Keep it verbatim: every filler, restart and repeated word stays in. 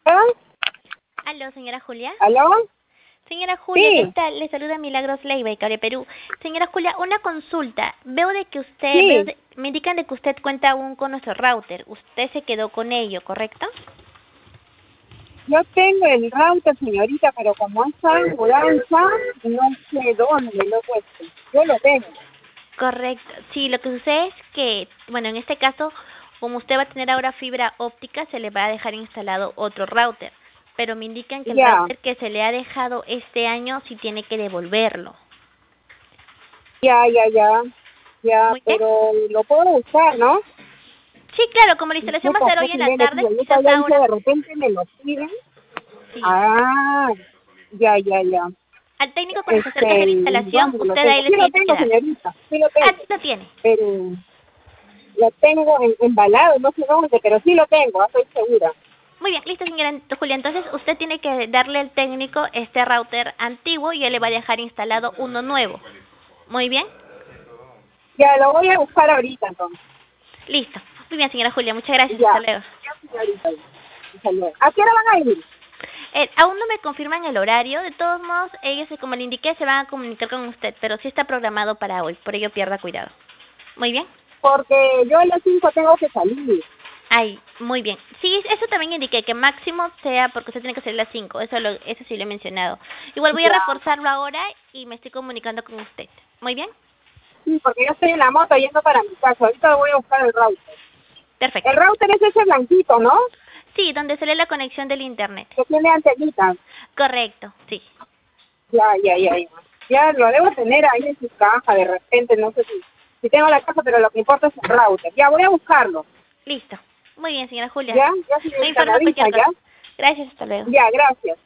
¿Ah? Aló, señora Julia. ¿Aló? Señora Julia, Sí. ¿qué tal? Le saluda Milagros Leiva de Cable Perú. Señora Julia, una consulta. Veo de que usted, Sí. veo de- me indican de que usted cuenta aún con nuestro router. Usted se quedó con ello, ¿correcto? Yo tengo el router, señorita, pero como está en mudanza, no sé dónde lo he puesto. Yo lo tengo. Correcto. Sí, lo que sucede es que, bueno, en este caso, como usted va a tener ahora fibra óptica, se le va a dejar instalado otro router. Pero me indican que el Ya, router que se le ha dejado este año sí tiene que devolverlo. ya, ya, ya. Ya, Muy bien. pero lo puedo buscar, ¿no? Sí, claro, como la ¿Y instalación qué va a ser pasó hoy si en la me he tarde, metido? Yo quizás todavía dije, ahora. de repente me lo piden. Sí. Ah, ya, ya, ya. Al técnico cuando se acerque a hacer la Este, instalación, ¿dónde lo usted tengo? ahí le Sí lo tiene que tengo, dar. señorita, sí lo Ah, tengo. sí lo tiene. Pero lo tengo en- embalado, no sé dónde, pero sí lo tengo, estoy segura. Muy bien, listo, señora Julia. Entonces, usted tiene que darle al técnico este router antiguo y él le va a dejar instalado uno nuevo. Muy bien. Ya, lo voy a buscar ahorita, entonces. Listo. Muy bien, señora Julia. Muchas gracias. Hasta Ya, luego. ya, señorita. Hasta luego. ¿A qué hora van a ir? Eh, aún no me confirman el horario. De todos modos, ellos, como le indiqué, se van a comunicar con usted, pero sí está programado para hoy. Por ello, pierda cuidado. Muy bien. Porque yo a las cinco tengo que salir. Ay, muy bien. Sí, eso también indiqué, que máximo sea porque usted tiene que salir a las cinco. Eso, lo, eso sí lo he mencionado. Igual voy a Ya. reforzarlo ahora y me estoy comunicando con usted. Muy bien. Sí, porque yo estoy en la moto yendo para mi casa. Ahorita voy a buscar el router. El Perfecto. router es ese blanquito, ¿no? Sí, donde sale la conexión del internet. Que tiene antenitas. Correcto, sí. Ya, ya, ya, ya. Ya lo debo tener ahí en su caja de repente, no sé si, si tengo la caja, pero lo que importa es el router. Ya, voy a buscarlo. Listo. Muy bien, señora Julia. Ya, ya, Me señorita, me informa avisa, cualquier ya. cosa. Gracias, hasta luego. Ya, gracias.